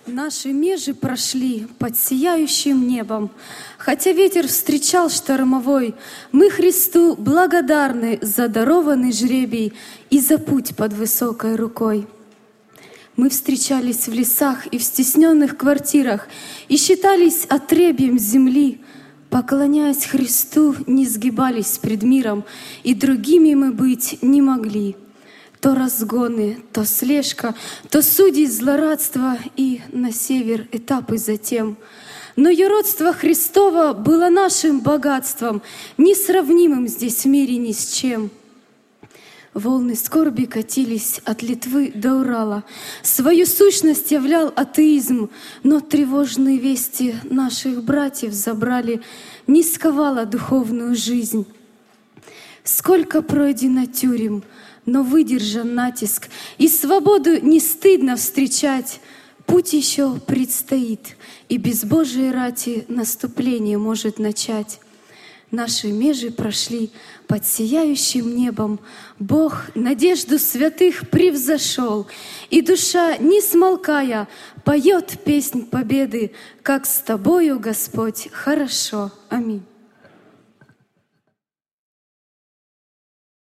Наши межи прошли под сияющим небом, хотя ветер встречал штормовой, мы Христу благодарны за дарованный жребий и за путь под высокой рукой. Мы встречались в лесах и в стесненных квартирах и считались отребьем земли, поклоняясь Христу, не сгибались пред миром, и другими мы быть не могли. То разгоны, то слежка, то судей злорадство и на север этапы затем. Но юродство Христово было нашим богатством, несравнимым здесь в мире ни с чем. Волны скорби катились от Литвы до Урала. Свою сущность являл атеизм, но тревожные вести наших братьев забрали, не сковала духовную жизнь. Сколько пройдено тюрем, но выдержан натиск, и свободу не стыдно встречать. Путь еще предстоит, и без Божией рати наступление может начать. Наши межи прошли под сияющим небом. Бог надежду святых превзошел, и душа, не смолкая, поет песнь победы, как с Тобою, Господь, хорошо. Аминь.